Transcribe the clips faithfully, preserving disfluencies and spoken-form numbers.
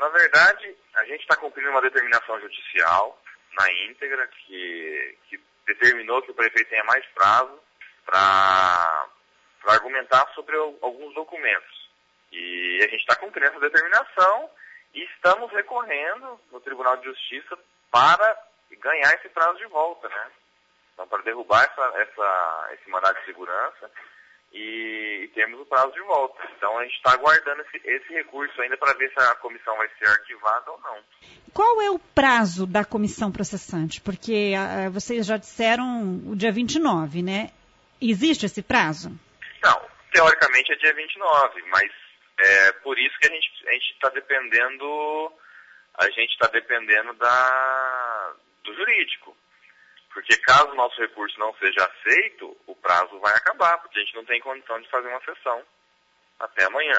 na verdade, a gente está cumprindo uma determinação judicial na íntegra que, que determinou que o prefeito tenha mais prazo para argumentar sobre o, alguns documentos. E a gente está cumprindo essa determinação e estamos recorrendo no Tribunal de Justiça para ganhar esse prazo de volta, né? Então, para derrubar essa, essa, esse mandado de segurança e, e termos o prazo de volta. Então, a gente está aguardando esse, esse recurso ainda para ver se a comissão vai ser arquivada ou não. Qual é o prazo da comissão processante? Porque uh, vocês já disseram o dia vinte e nove, né? Existe esse prazo? Não, teoricamente é dia vinte e nove, mas é por isso que a gente a gente está dependendo, a gente está dependendo da, do jurídico. Porque caso o nosso recurso não seja aceito, o prazo vai acabar, porque a gente não tem condição de fazer uma sessão até amanhã.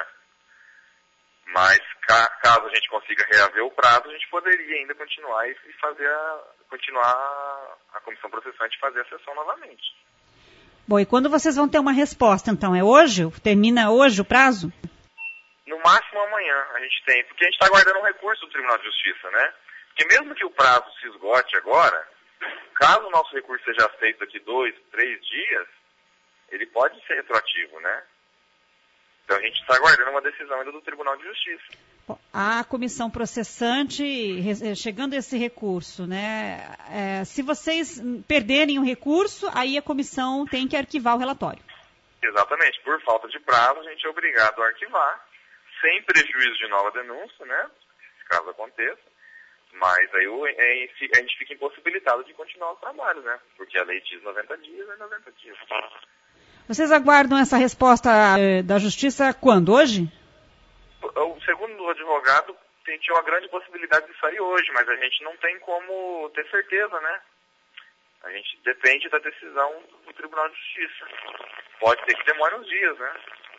Mas ca, caso a gente consiga reaver o prazo, a gente poderia ainda continuar e fazer a, continuar a comissão processante fazer a sessão novamente. Bom, e quando vocês vão ter uma resposta, então? É hoje? Termina hoje o prazo? No máximo amanhã a gente tem, porque a gente está aguardando um recurso do Tribunal de Justiça, né? Porque mesmo que o prazo se esgote agora, caso o nosso recurso seja aceito daqui dois, três dias, ele pode ser retroativo, né? Então a gente está aguardando uma decisão ainda do Tribunal de Justiça. Bom, a comissão processante, chegando a esse recurso, né? É, se vocês perderem o recurso, aí a comissão tem que arquivar o relatório. Exatamente. Por falta de prazo, a gente é obrigado a arquivar, sem prejuízo de nova denúncia, né? Caso aconteça. Mas aí a gente fica impossibilitado de continuar o trabalho, né? Porque a lei diz noventa dias, é noventa dias. Vocês aguardam essa resposta da Justiça quando? Hoje? O segundo o advogado tinha uma grande possibilidade de sair hoje, mas a gente não tem como ter certeza, né? A gente depende da decisão do Tribunal de Justiça. Pode ser que demore uns dias, né?